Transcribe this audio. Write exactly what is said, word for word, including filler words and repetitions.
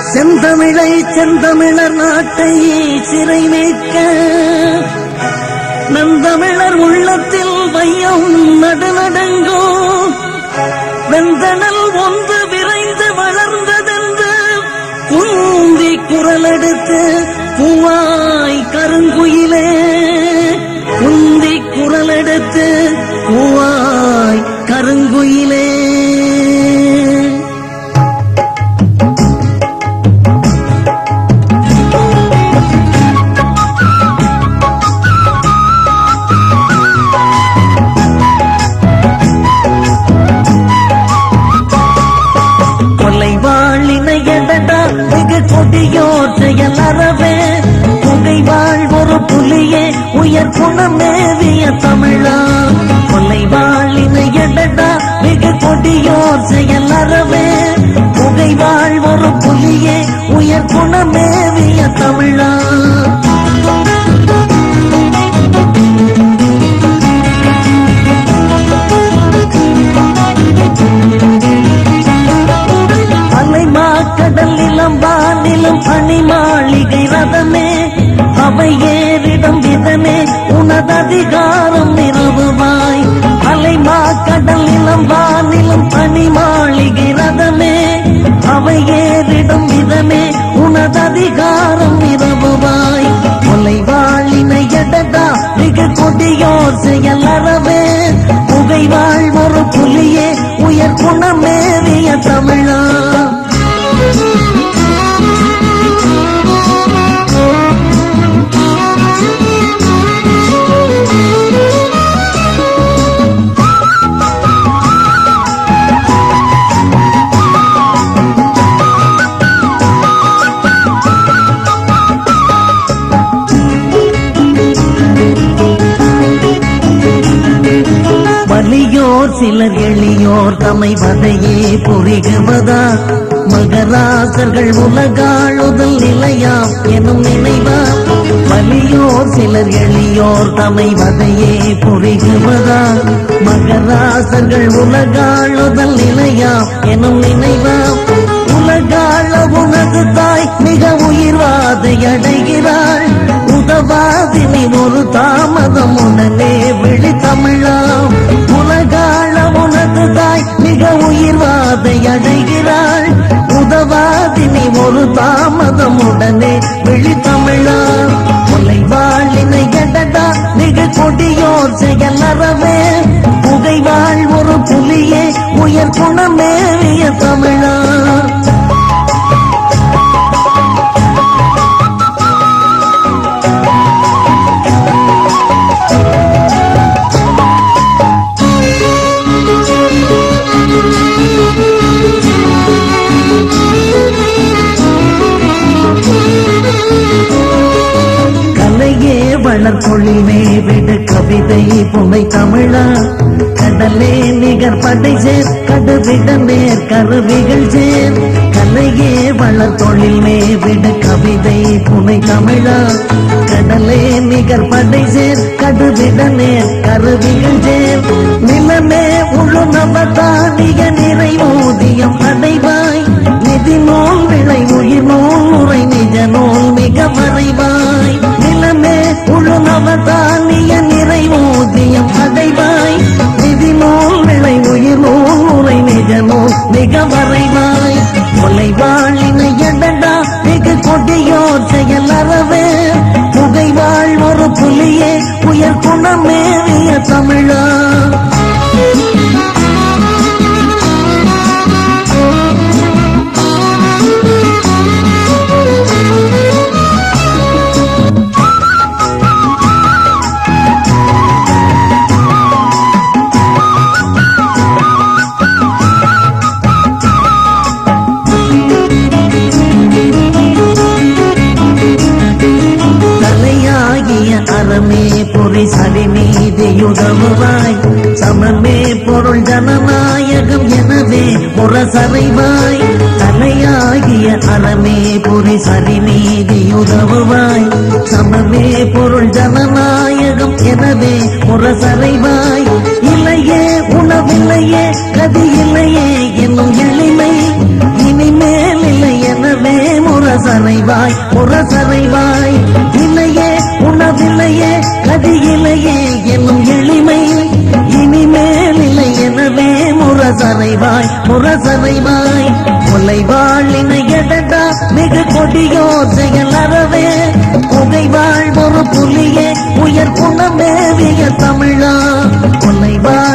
செந்தமிழை செந்தமிழர் நாட்டை சிறை மீட்க நந்தமிழர் உள்ளத்தில் வையம் நடுநடுங்கும் வெந்தனல் ஒன்று விரைந்து வளர்ந்ததென்று குந்தி குரலெடுத்து பூவாய் கருங்குயிலே குந்தி குரலெடுத்து பூவாய் கருங்குயிலே கொடியோர் செயல் அறவே புகை வாழ் ஒரு புலியே உயர் குணமேவிய தமிழா கொலை வாழினையடடா மிக கொடியோர் செயல் அறவே புகை வாழ் ஒரு புலியே உயர் குணமேவிய தமிழா வானிலும் பனி மாளிகை ரதமே அவை ஏறிடம் விதமே உனததிகாரம் நிறுவுவாய் அலைமா கடல் நிலம் வானிலும் பனி மாளிகை ரதமே அவை ஏறிடம் விதமே உனததிகாரம் நிறுவுவாய் கொலை வாழினை எடடா மிக கொடியோர் செயல் அறவே புகை வாழ் ஒரு புலியே உயர் குணமேவிய தமிழா வலியோர் சிலர் எளியோர் தம்மை வதையே புரிகுவதா மகராசர்கள் உலகாளுதல் நிலையா எனும் நினைவா வலியோர் சிலர் எளியோர் தம்மை வதையே புரிகுவதா மகராசர்கள் உலகாளுதல் நிலையா எனும் நினைவா உலகாள உனது தாய் மிக உயிர்வாதை அடைகிறாள் உதவாதினி ஒரு தாமதம் உடனே விழி தமிழாம் உலகாள உனது தாய் மிக உயிர்வாதை அடைகிறாள் உதவாதினி ஒரு தாமதம் உடனே விழி தமிழாம் கொலை வாழினை எடடா மிக கொடியோர் செயல் அறவே புகை வாழ் ஒரு புலியே உயர் குணமேவிய தமிழா வளர்கொழிமே விடு கவிதை புனை தமிழா கடலே நிகர் படை சேர் கடுவிட நேர் கருவிகள் சேர் கலையே வளர்தொழில் மேவிடு கவிதை புனை தமிழா கடலே நிகர் படை சேர் கடுவிட நேர் கருவிகள் சேர் நிலமே உழு நவதானிய நிறைவூதியம் அடைவாய் நிதி நூல் விளை உயிர் நூல் உரை நிஜ நூல் மிக மறைவாய் நிலமே உழு நவதானிய நிறைவூதியம் அடைவாய் நிதி நூல் விளை உயிர் நூல் உரை நிஜ நூல் மிக மறைவாய் கொலை வாழினை எடடா மிக கொடியோர் செயல் அறவே புகை வாழ் ஒரு புலியே உயர் குணமேவிய தமிழா அறமே பொறி சரி நீதியுதவுவாய் சமமே பொருள் ஜனநாயகம் எனவே முரசறைவாய் தலையாகிய அறமே பொறி சரி நீதியுதவுவாய் சமமே பொருள் ஜனநாயகம் எனவே முரசறைவாய் இல்லையே உணவில்லையே கதி இல்லையே என்னும் எளிமை இனிமேல் இல்லை எனவே முரசறைவாய் முரசறைவாய் இல்லையே உணவில்லையே கதியிலையே என்னும் எளிமை இனிமேல் இல்லை எனவே முரசறைவாய் முரசறைவாய் கொலைவாழினை எடடா மிக கொடியோர் செயல் அறவே புகைவாழ் ஒரு புலியே உயர் குணமேவிய தமிழா கொலைவாழ்